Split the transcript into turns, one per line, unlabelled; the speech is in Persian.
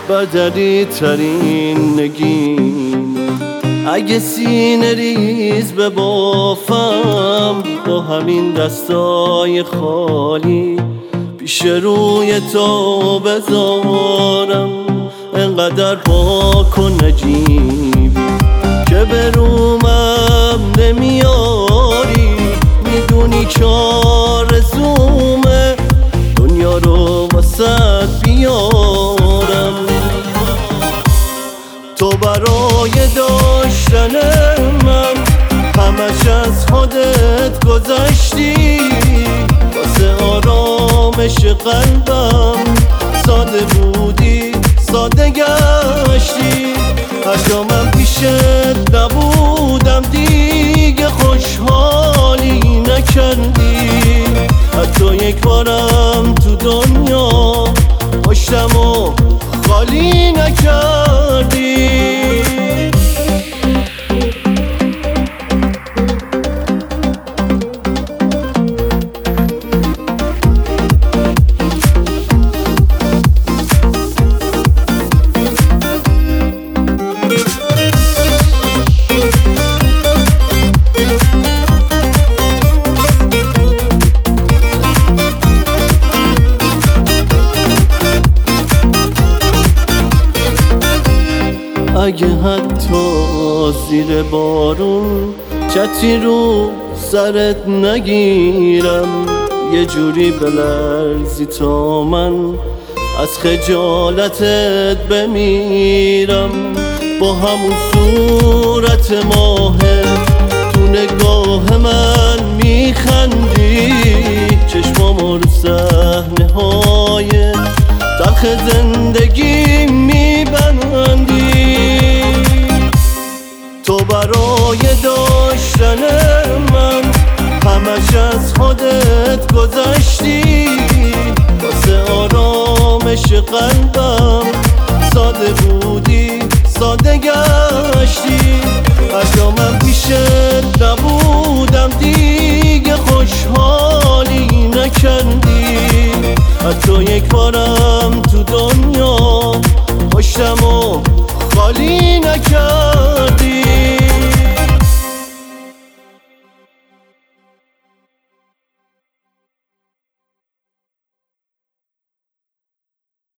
بدری ترین نگین. اگه سینه ریز به بافم با همین دستای خالی پیش روی تو بذارم، انقدر پاک و نجیبی که به رومم نمیاری. میدونی که آرزومه دنیا رو واسه بیارم. تو برای داشتن من همش از خودت گذشتی، واسه آرامش قلبم ساده بودی ساده گشتی. هرجا من پیشت نبودم دیگه خوشحالی نکردی، حتی یک بارم تو دنیا پشتمو خالی نکردی. اگه حتی زیر بارون چتری رو سرت نگیرم، یه جوری بلرزی تا من از خجالتت بمیرم. با همون صورت ماهه تو نگاه من میخندی، چشمامو رو صحنه های تلخ زندگی میبندی. تو برای داشتن من همش از خودت گذشتی، واسه آرامش قلبم ساده بودی ساده گشتی. هرجا من پیشت نبودم دیگه خوشحالی نکردی، حتی یک بارم تو دنیا پشتمو خالی نکردی.